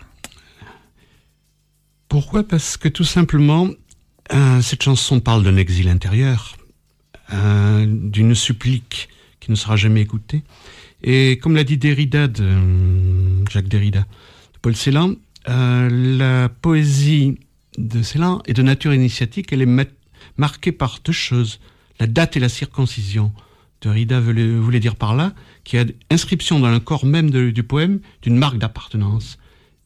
Pourquoi? Parce que tout simplement, euh, cette chanson parle d'un exil intérieur, euh, d'une supplique qui ne sera jamais écoutée. Et comme l'a dit Derrida, de, euh, Jacques Derrida, de Paul Celan, euh, la poésie de Celan est de nature initiatique, elle est ma- marquée par deux choses, la date et la circoncision. Derrida voulait, voulait dire par là qu'il y a inscription dans le corps même de, du poème d'une marque d'appartenance.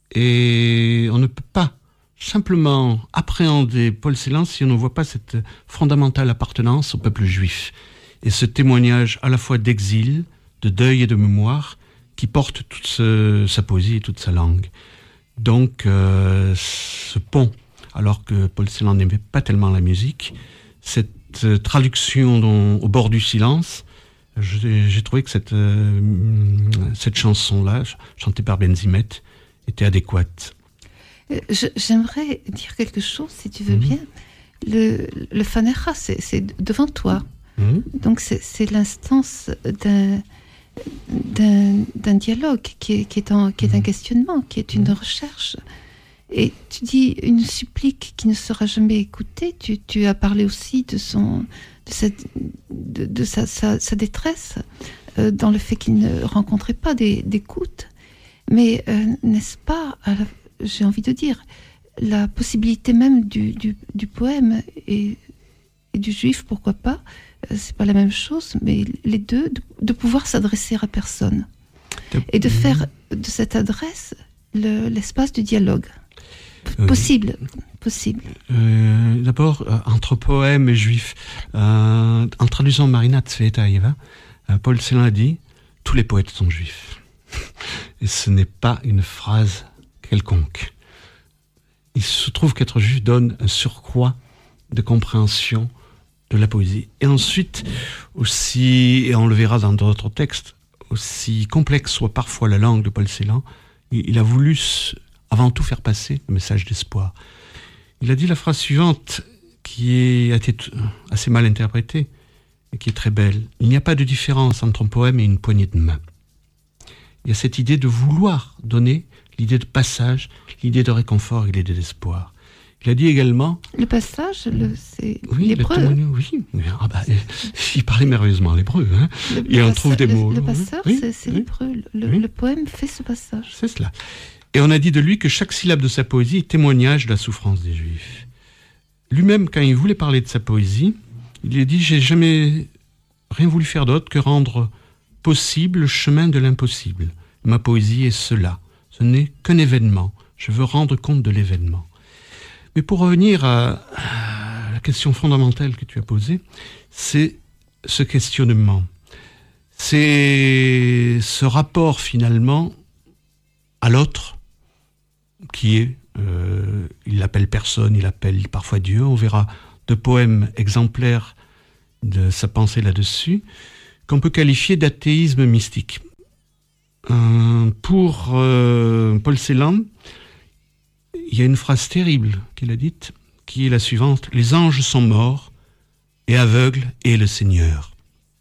Et on ne peut pas simplement appréhender Paul Celan si on ne voit pas cette fondamentale appartenance au peuple juif. Et ce témoignage à la fois d'exil, de deuil et de mémoire qui porte toute ce, sa poésie et toute sa langue. Donc euh, ce pont, alors que Paul Celan n'aimait pas tellement la musique, cette euh, traduction dont, au bord du silence, j'ai, j'ai trouvé que cette, euh, cette chanson-là, chantée par Benzimet, était adéquate. Je, j'aimerais dire quelque chose, si tu veux mmh. bien. Le, le Fanecha, c'est, c'est devant toi. Mmh. Donc c'est, c'est l'instance d'un, d'un, d'un dialogue qui est, qui est, en, qui est un questionnement, qui est une recherche. Et tu dis une supplique qui ne sera jamais écoutée. Tu, tu as parlé aussi de, son, de, cette, de, de sa, sa, sa détresse euh, dans le fait qu'il ne rencontrait pas des, d'écoute. Mais euh, n'est-ce pas, à la, j'ai envie de dire, la possibilité même du, du, du poème et, et du juif, pourquoi pas, euh, c'est pas la même chose, mais les deux, de, de pouvoir s'adresser à personne. Et de faire de cette adresse le, l'espace du dialogue. Possible, euh, possible. Euh, d'abord, euh, entre poème et juif, euh, en traduisant Marina Tsvetaeva, euh, Paul Celan a dit « Tous les poètes sont juifs ». Et ce n'est pas une phrase quelconque. Il se trouve qu'être juif donne un surcroît de compréhension de la poésie. Et ensuite, aussi, et on le verra dans d'autres textes, aussi complexe soit parfois la langue de Paul Celan, il, il a voulu avant tout faire passer le message d'espoir. Il a dit la phrase suivante, qui est, a été assez mal interprétée, et qui est très belle. « Il n'y a pas de différence entre un poème et une poignée de main. » Il y a cette idée de vouloir donner, l'idée de passage, l'idée de réconfort, l'idée d'espoir. Il a dit également... Le passage, le, c'est oui, l'hébreu. Le oui, ah bah, il parlait merveilleusement l'hébreu. Hein. Le, et le on trouve des le, mots... Le passeur, oui, c'est, c'est oui, l'hébreu. Le, oui. le poème fait ce passage. C'est cela. Et on a dit de lui que chaque syllabe de sa poésie est témoignage de la souffrance des Juifs. Lui-même, quand il voulait parler de sa poésie, il a dit « J'ai jamais rien voulu faire d'autre que rendre possible le chemin de l'impossible. Ma poésie est cela. Ce n'est qu'un événement. Je veux rendre compte de l'événement. » Mais pour revenir à, à la question fondamentale que tu as posée, c'est ce questionnement. C'est ce rapport finalement à l'autre, qui est, euh, il l'appelle personne, il appelle parfois Dieu. On verra deux poèmes exemplaires de sa pensée là-dessus, qu'on peut qualifier d'athéisme mystique. Euh, pour euh, Paul Celan, il y a une phrase terrible qu'il a dite, qui est la suivante: « Les anges sont morts, et aveugles est le Seigneur. »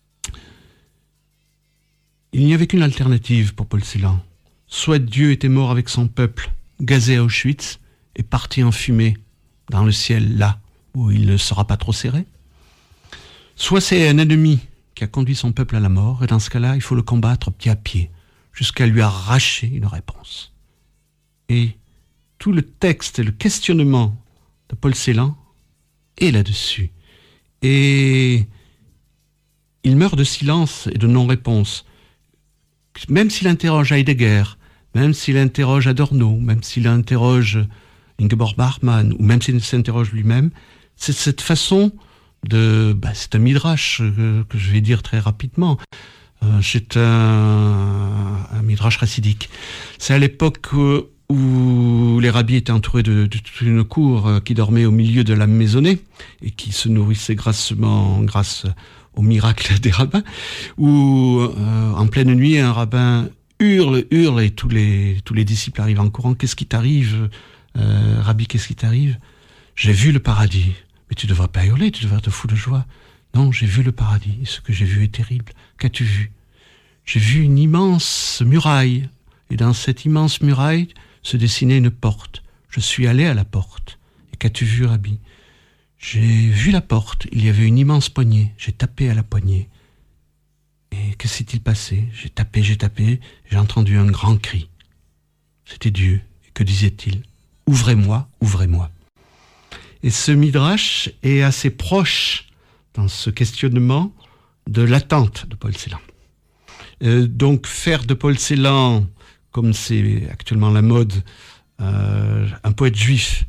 Il n'y avait qu'une alternative pour Paul Celan. Soit Dieu était mort avec son peuple, gazé à Auschwitz, et parti en fumée dans le ciel là, où il ne sera pas trop serré. Soit c'est un ennemi qui a conduit son peuple à la mort, et dans ce cas-là, il faut le combattre pied à pied, jusqu'à lui arracher une réponse. Et tout le texte et le questionnement de Paul Celan est là-dessus. Et il meurt de silence et de non-réponse. Même s'il interroge Heidegger, même s'il interroge Adorno, même s'il interroge Ingeborg Bachmann, ou même s'il s'interroge lui-même, c'est cette façon de... Bah, c'est un midrash que, que je vais dire très rapidement. Euh, c'est un, un midrash chassidique. C'est à l'époque où, où les rabbis étaient entourés de, de toute une cour euh, qui dormait au milieu de la maisonnée et qui se nourrissait grassement grâce au miracle des rabbins, où euh, en pleine nuit, un rabbin hurle, hurle, et tous les, tous les disciples arrivent en courant. Qu'est-ce qui t'arrive, euh, Rabbi, qu'est-ce qui t'arrive? J'ai vu le paradis. Mais tu devrais pas hurler, tu devrais te foutre de joie. Non, j'ai vu le paradis, et ce que j'ai vu est terrible. Qu'as-tu vu? J'ai vu une immense muraille, et dans cette immense muraille se dessinait une porte. Je suis allé à la porte. Et qu'as-tu vu, Rabbi? J'ai vu la porte, il y avait une immense poignée. J'ai tapé à la poignée. Et que s'est-il passé? J'ai tapé, j'ai tapé, j'ai entendu un grand cri. C'était Dieu. Et que disait-il? Ouvrez-moi, ouvrez-moi. Et ce midrash est assez proche dans ce questionnement de l'attente de Paul Celan. Euh, donc faire de Paul Celan, comme c'est actuellement la mode, euh, un poète juif,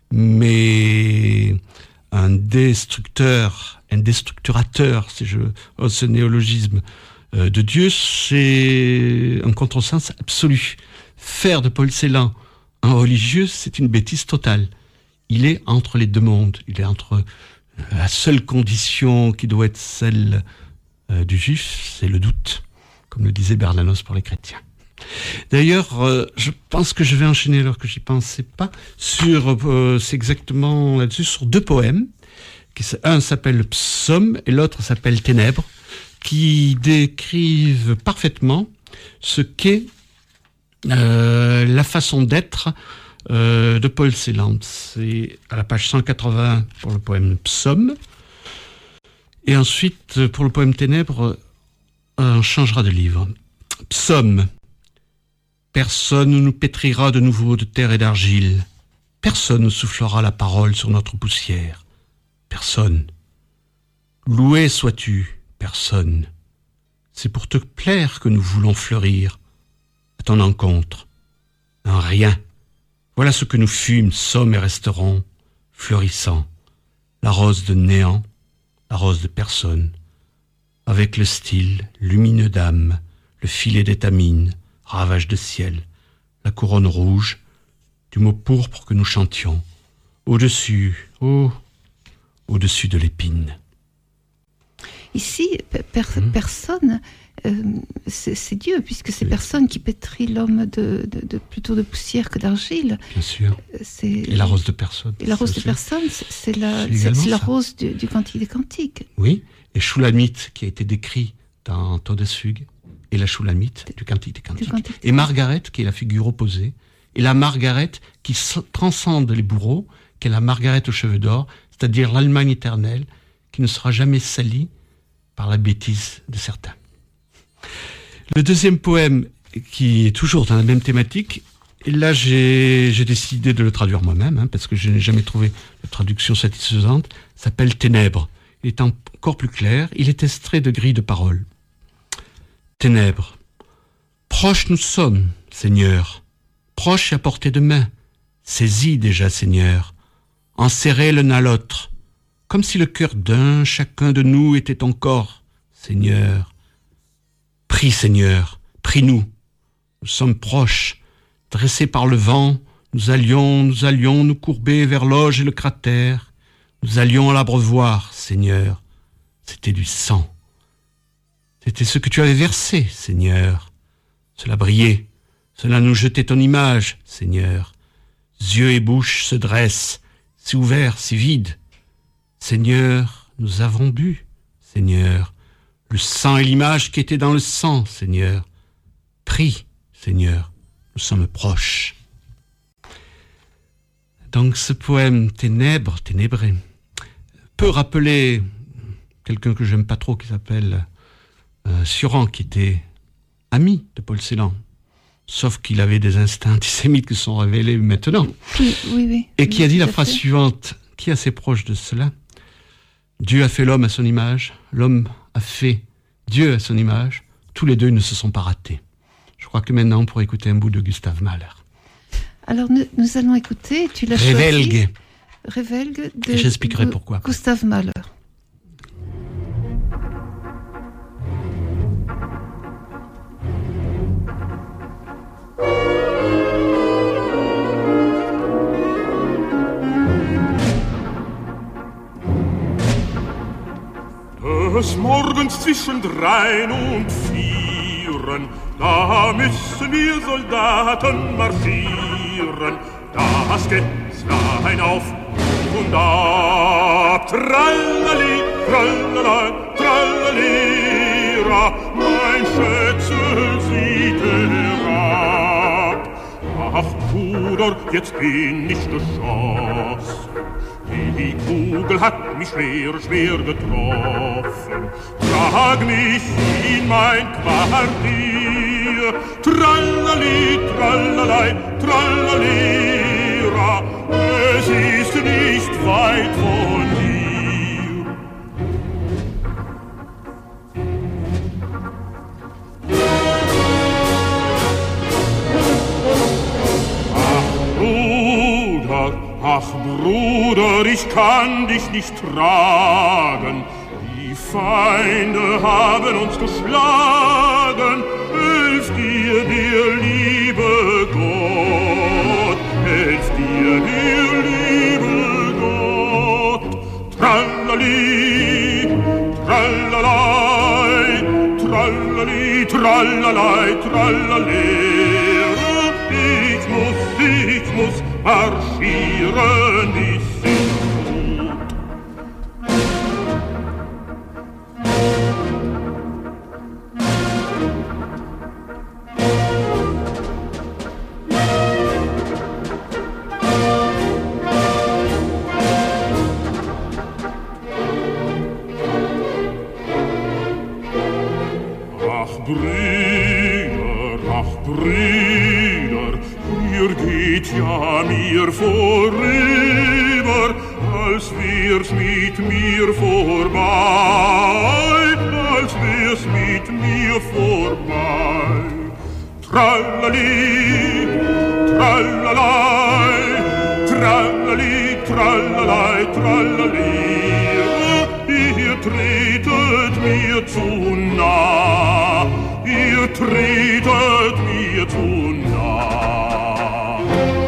mais un destructeur, un destructurateur, si je ose ce néologisme, euh, de Dieu, c'est un contresens absolu. Faire de Paul Celan un religieux, c'est une bêtise totale. Il est entre les deux mondes. Il est entre la seule condition qui doit être celle euh, du juif, c'est le doute, comme le disait Bernanos pour les chrétiens. D'ailleurs, euh, je pense que je vais enchaîner, alors que j'y pensais pas, sur, euh, c'est exactement là-dessus, sur deux poèmes. Qui, un s'appelle Psaume et l'autre s'appelle Ténèbres, qui décrivent parfaitement ce qu'est euh, la façon d'être euh, de Paul Celan. C'est à la page cent quatre-vingts pour le poème Psaume. Et ensuite, pour le poème Ténèbres, on changera de livre. Psaume. Personne ne nous pétrira de nouveau de terre et d'argile. Personne ne soufflera la parole sur notre poussière. Personne. Loué sois-tu, personne. C'est pour te plaire que nous voulons fleurir. À ton encontre. Un rien. Voilà ce que nous fûmes, sommes et resterons, fleurissant. La rose de néant, la rose de personne. Avec le style lumineux d'âme, le filet d'étamine, ravage de ciel, la couronne rouge, du mot pourpre que nous chantions, au-dessus, oh, au-dessus de l'épine. Ici, per- mmh. personne, euh, c'est, c'est Dieu, puisque c'est oui. personne qui pétrit l'homme de, de, de, plutôt de poussière que d'argile. Bien sûr. C'est, et la rose de personne. Et la rose de personne, c'est, c'est, la, c'est, c'est la rose du, du Cantique des Cantiques. Oui, et Shulamite, qui a été décrit dans Todesfuge, et la Shulamite du Cantique des Cantiques. Cantique. Et Margaret, qui est la figure opposée, et la Margaret qui transcende les bourreaux, qui est la Margaret aux cheveux d'or, c'est-à-dire l'Allemagne éternelle, qui ne sera jamais salie par la bêtise de certains. Le deuxième poème, qui est toujours dans la même thématique, et là j'ai, j'ai décidé de le traduire moi-même, hein, parce que je n'ai jamais trouvé de traduction satisfaisante, s'appelle Ténèbres. Il est encore plus clair, il est extrait de Grilles de Paroles. Ténèbres. Proches nous sommes, Seigneur, proches et à portée de main, saisis déjà, Seigneur, enserrés l'un à l'autre, comme si le cœur d'un chacun de nous était ton corps, Seigneur. Prie, Seigneur, prie-nous. Nous sommes proches, dressés par le vent, nous allions, nous allions nous courber vers l'auge et le cratère. Nous allions à l'abreuvoir, Seigneur. C'était du sang. C'était ce que tu avais versé, Seigneur. Cela brillait, cela nous jetait ton image, Seigneur. Yeux et bouche se dressent, si ouverts, si vides. Seigneur, nous avons bu, Seigneur, le sang et l'image qui étaient dans le sang, Seigneur. Prie, Seigneur, nous sommes proches. Donc ce poème Ténèbres, Ténébré, peut rappeler quelqu'un que j'aime pas trop qui s'appelle euh, Sioran, qui était ami de Paul Celan, sauf qu'il avait des instincts antisémites qui sont révélés maintenant, oui, oui, oui, et qui oui, a dit la tout à phrase fait. suivante, qui est assez proche de cela. Dieu a fait l'homme à son image, l'homme a fait Dieu à son image, tous les deux ne se sont pas ratés. Je crois que maintenant on pourrait écouter un bout de Gustav Mahler. Alors nous, nous allons écouter, tu l'as Revelge. choisi, Revelge de Et j'expliquerai Gu- pourquoi. Gustav Mahler. Des Morgens zwischen dreien und vieren, da müssen wir Soldaten marschieren. Das Gänslein auf und ab, trallali, trallalai, trallalira, mein Schätzel sieht herab. Ach Bruder, jetzt bin ich geschossen, die Kugel hat mich schwer, schwer getroffen. Trag mich in mein Quartier, trallali, trallalei, trallalira, es ist nicht weit von hier. Ach Bruder, ach Bruder, ich kann dich nicht tragen. Die Feinde haben uns geschlagen. Hilf dir, der liebe Gott. Hilf dir, der liebe Gott. Trallali, trallalei, trallali, trallalei, trallalera. Ich muss, ich muss marschieren, ich sind gut. Ach Brüder, ach Brüder, ihr geht ja mir vorüber, als wär's mit mir vorbei, als wär's mit mir vorbei. Trallali, trallalei, trallali, trallalei, trallali, ihr tretet mir zu nah, ihr tretet mir zu nah.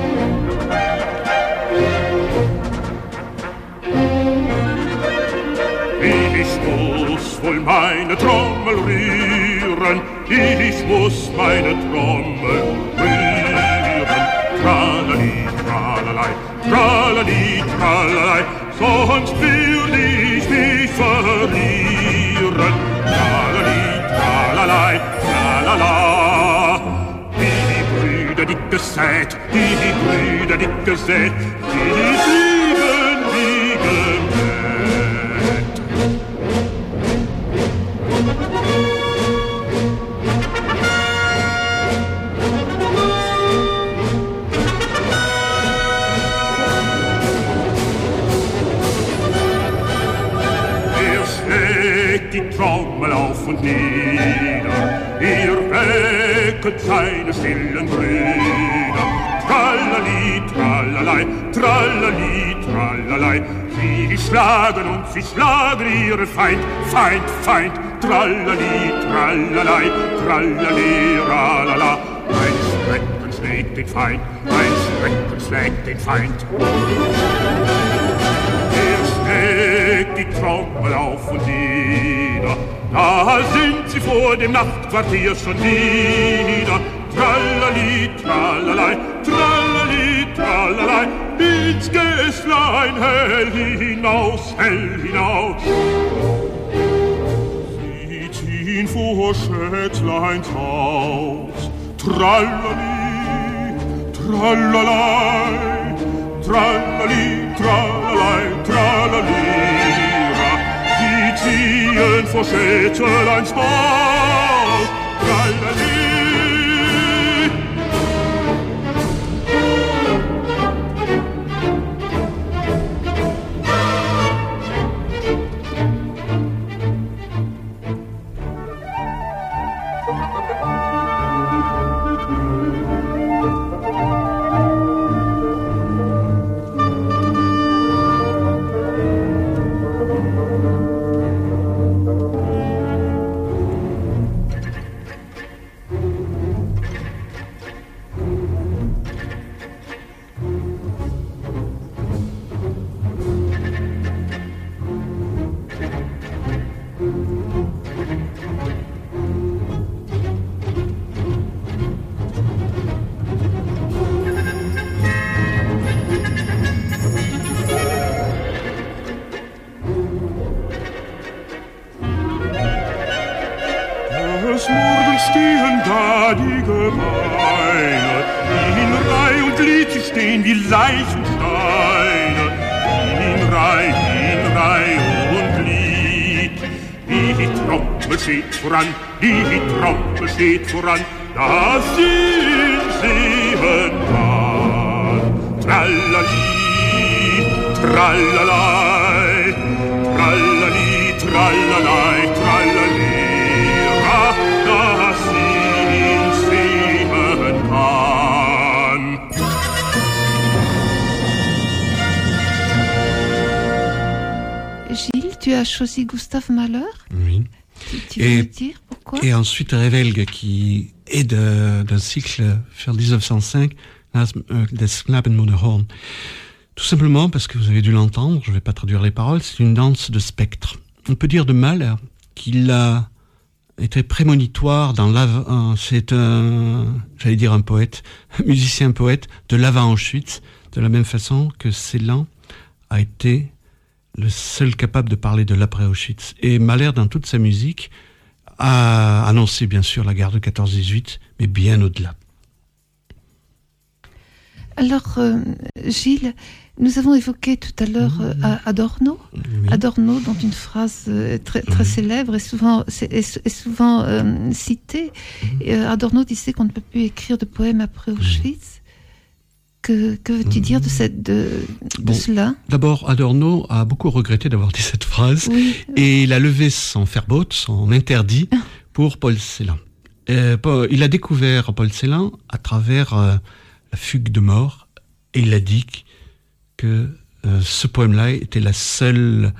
Ich muss wohl meine Trommel rühren, ich muss meine Trommel rühren. Tralali, tralalei, tralali, tralalei, sonst will ich mich verlieren. Tralali, tralalei, tralala. Die Brüder dick gesät, die Brüder dick gesät, die fliegen wie gemäht. Die Trommel auf und nieder, ihr wecket seine stillen Brüder. Trallali, trallalei, trallali, trallalei, sie schlagen und sie schlagen ihre Feind, Feind, Feind. Trallali, trallalei, trallali, ralala, ein Schrecken schlägt den Feind, ein Schrecken schlägt den Feind. Schlägt die Trommel auf und nieder, da sind sie vor dem Nachtquartier schon wieder. Trallali, trallalei, trallali, trallalei, ins Gässlein hell hinaus, hell hinaus. Sie ziehen vor Schätzleins Haus. Trallali, trallalei, trallali, trallalei, trallalira. Sie ziehen vor Schätzeleins Ball. Tralali. Des Morgens stehen da die Gebeine, in Reih und Glied, sie stehen wie Leichensteine. In Reih, in Reih und Glied. Die Trommel steht voran, die Trommel steht voran, da sind sieben Mann. Tralali, tralalai, tralali, tralalai, tralali. Gilles, tu as choisi Gustave Mahler. Oui. Tu, tu veux dire pourquoi? Et ensuite Revelge, qui est de, d'un cycle vers dix-neuf cent cinq, des Knabenmodehorn. Tout simplement parce que vous avez dû l'entendre, je ne vais pas traduire les paroles, c'est une danse de spectre. On peut dire de Mahler qu'il a été prémonitoire dans l'avant, c'est un, j'allais dire un poète, un musicien poète de l'avant Auschwitz, de la même façon que Celan a été le seul capable de parler de l'après Auschwitz. Et Mahler, dans toute sa musique, a annoncé bien sûr la guerre de quatorze dix-huit, mais bien au-delà. Alors, euh, Gilles, nous avons évoqué tout à l'heure euh, Adorno, Oui. Adorno, dont une phrase euh, très, très Oui. célèbre et souvent, est, est souvent euh, citée. Et, euh, Adorno disait qu'on ne peut plus écrire de poèmes après Auschwitz. Que, que veux-tu dire de, cette, de, de Bon, cela? D'abord, Adorno a beaucoup regretté d'avoir dit cette phrase, Oui. et il a levé son verbot, son interdit, pour Paul Celan. Euh, Paul- il a découvert Paul Celan à travers euh, la fugue de mort, et il a dit que euh, ce poème-là était la seule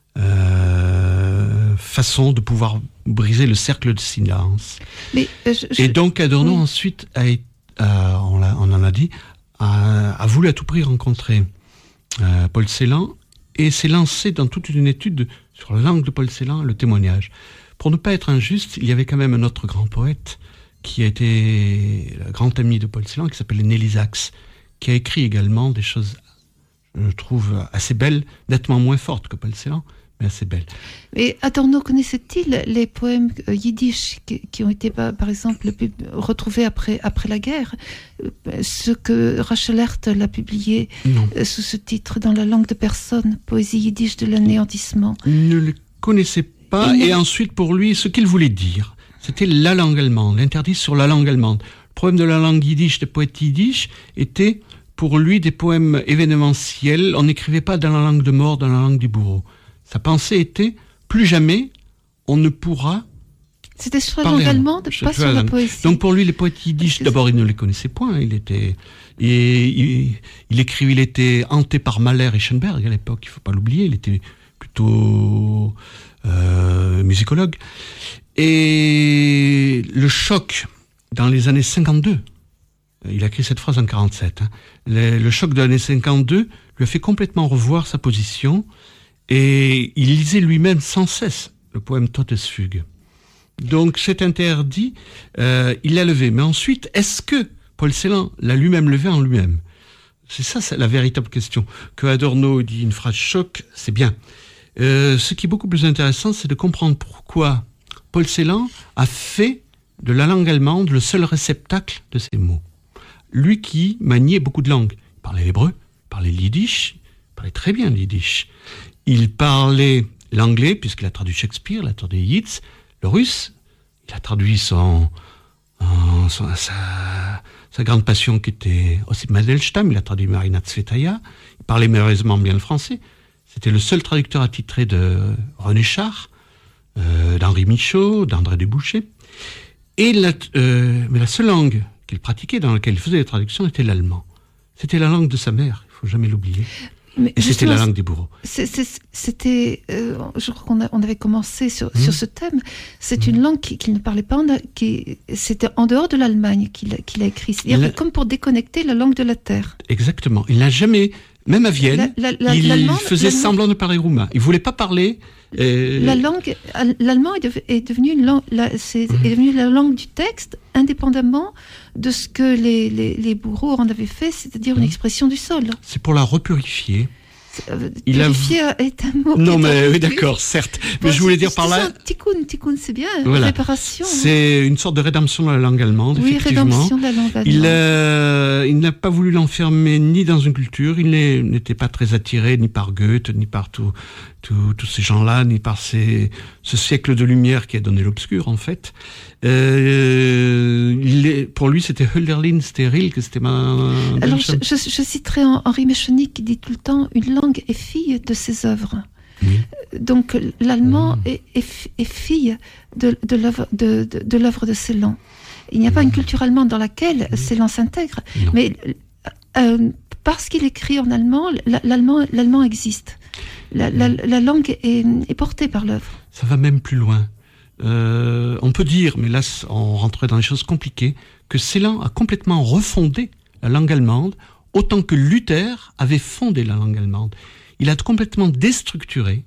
euh, façon de pouvoir briser le cercle de silence. Mais, euh, je, je- Et donc Adorno oui. ensuite, a, été- euh, on, l'a- on en a dit, a, a voulu à tout prix rencontrer euh, Paul Celan, et s'est lancé dans toute une étude sur la langue de Paul Celan, le témoignage. Pour ne pas être injuste, il y avait quand même un autre grand poète qui a été le grand ami de Paul Celan, qui s'appelait Nelly Sachs, qui a écrit également des choses, je trouve, assez belles, nettement moins fortes que Paul Celan, mais assez belles. Mais Adorno connaissait-il les poèmes euh, yiddish qui, qui ont été, par, par exemple, pub- retrouvés après, après la guerre? Euh, Ce que Rachel Hert l'a publié Non. euh, sous ce titre, Dans la langue de personne, poésie yiddish de l'anéantissement. Il ne le connaissait pas, Il et ne- ensuite, pour lui, ce qu'il voulait dire, c'était la langue allemande, l'interdit sur la langue allemande. Le problème de la langue yiddish, des poètes yiddish, était pour lui des poèmes événementiels. On n'écrivait pas dans la langue de mort, dans la langue du bourreau. Sa pensée était, plus jamais, on ne pourra C'était sur la parler langue allemand. allemande, Je- pas tu sur vois, la la- poésie. Donc pour lui, les poètes yiddish, C'est- d'abord, il ne les connaissait point. Il était, et il, il écrivait, il était hanté par Mahler et Schoenberg à l'époque. Il faut pas l'oublier. Il était plutôt euh, musicologue. Et le choc dans les années cinquante-deux. Il a écrit cette phrase en quarante-sept. Hein, le, le choc de l'année cinquante-deux lui a fait complètement revoir sa position. Et il lisait lui-même sans cesse le poème Todesfuge. Donc cet interdit, euh, il l'a levé. Mais ensuite, est-ce que Paul Celan l'a lui-même levé en lui-même? C'est ça, c'est la véritable question. Que Adorno dit une phrase choc, c'est bien. Euh, ce qui est beaucoup plus intéressant, c'est de comprendre pourquoi Paul Celan a fait de la langue allemande le seul réceptacle de ces mots. Lui qui maniait beaucoup de langues. Il parlait l'hébreu, il parlait le yiddish, il parlait très bien le yiddish. Il parlait l'anglais, puisqu'il a traduit Shakespeare, il a traduit Yeats, le russe, il a traduit son, son, son sa, sa grande passion qui était Osip Mandelstam, il a traduit Marina Tsvetaïa, il parlait merveilleusement bien le français. C'était le seul traducteur attitré de René Char, euh, d'Henri Michaud, d'André Dubouché. Et la, euh, mais la seule langue qu'il pratiquait, dans laquelle il faisait des traductions, était l'allemand. C'était la langue de sa mère, il ne faut jamais l'oublier. Mais et c'était la langue des bourreaux. C'est, c'est, c'était, euh, je crois qu'on a, on avait commencé sur, mmh. sur ce thème. C'est mmh. une langue qu'il qui ne parlait pas, qui, c'était en dehors de l'Allemagne qu'il, qu'il a écrit. C'est-à-dire que comme pour déconnecter la langue de la terre. Exactement. Il n'a jamais, même à Vienne, la, la, la, il faisait l'allemand, semblant de parler roumain. Il ne voulait pas parler. Euh... La langue, l'allemand est, de, est, devenu une langue, la, c'est, mmh. est devenu la langue du texte, indépendamment de ce que les, les, les bourreaux en avaient fait, c'est-à-dire mmh. une expression du sol. C'est pour la repurifier. Euh, purifier a... est un mot. Non, mais oui, d'accord, certes. Mais bon, je voulais dire par là. Tikkun, tikkun, c'est bien. Voilà. Réparation. C'est une sorte de rédemption de la langue allemande. Oui, effectivement. rédemption de la langue allemande. Il, euh, il n'a pas voulu l'enfermer ni dans une culture. Il n'était pas très attiré ni par Goethe, ni par tout, tout, tous ces gens-là, ni par ces, ce siècle de lumière qui a donné l'obscur, en fait. Euh, il est, pour lui, c'était Hölderlin, c'était Rilke, c'était ma... Alors, je, je, je citerai Henri Meschenich qui dit tout le temps « Une langue est fille de ses œuvres oui. ». Donc, l'allemand mmh. est, est, est fille de, de, l'œuvre, de, de, de l'œuvre de Celan. Il n'y a mmh. pas une culture allemande dans laquelle mmh. Celan s'intègre, non. mais euh, parce qu'il écrit en allemand, l'allemand, l'allemand existe. La, mmh. la, la langue est, est portée par l'œuvre. Ça va même plus loin. Euh, on peut dire, mais là on rentrait dans des choses compliquées, que Celan a complètement refondé la langue allemande, autant que Luther avait fondé la langue allemande. Il a complètement déstructuré,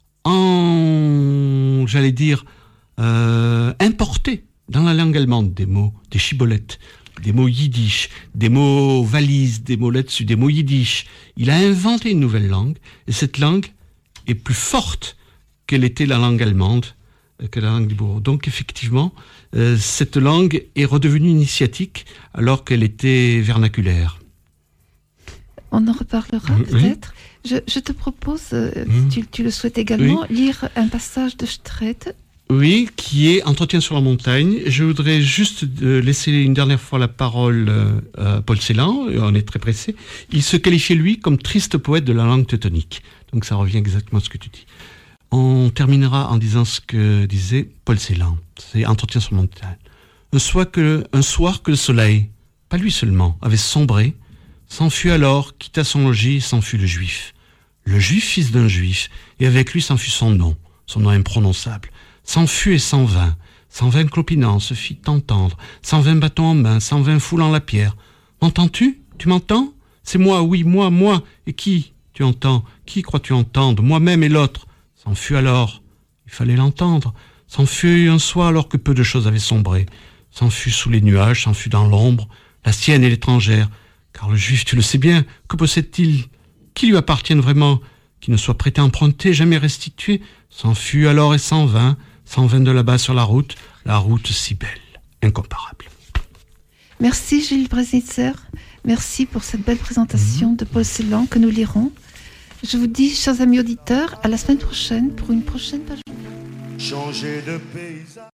en, j'allais dire, euh, importé dans la langue allemande des mots, des shibboleth, des mots yiddish, des mots valises, des mots là-dessus, des mots yiddish. Il a inventé une nouvelle langue, et cette langue est plus forte qu'elle était la langue allemande, que la langue du bourreau. Donc effectivement, euh, cette langue est redevenue initiatique alors qu'elle était vernaculaire. On en reparlera mmh, peut-être. Oui. Je, je te propose, euh, mmh. tu, tu le souhaites également, oui. lire un passage de Streit. Oui, qui est Entretien sur la montagne. Je voudrais juste euh, laisser une dernière fois la parole euh, à Paul Celan, on est très pressé. Il se qualifiait, lui, comme triste poète de la langue teutonique. Donc ça revient exactement à ce que tu dis. On terminera en disant ce que disait Paul Celan. C'est Entretien sur la montagne. Un soir, que, un soir que le soleil, pas lui seulement, avait sombré, s'enfuit alors, quitta son logis, s'enfuit le juif. Le juif fils d'un juif, et avec lui s'enfuit son nom, son nom imprononçable. S'enfuit et s'en vint, s'en vint clopinant, se fit entendre, s'en vint bâton en main, s'en vint foulant la pierre. M'entends-tu? Tu m'entends? C'est moi, oui, moi, moi. Et qui? Tu entends? Qui crois-tu entendre? Moi-même et l'autre. S'enfuit alors, il fallait l'entendre, s'enfuit un soir alors que peu de choses avaient sombré, s'enfuit sous les nuages, s'enfuit dans l'ombre, la sienne et l'étrangère, car le juif, tu le sais bien, que possède-t-il? Qui lui appartienne vraiment? Qui ne soit prêté à emprunter, jamais restitué, s'enfuit alors et s'en vint, s'en vint de là-bas sur la route, la route si belle, incomparable. Merci Gilles Bresnitzer, merci pour cette belle présentation mmh. de Paul Celan que nous lirons. Je vous dis, chers amis auditeurs, à la semaine prochaine pour une prochaine page. Changer de paysage.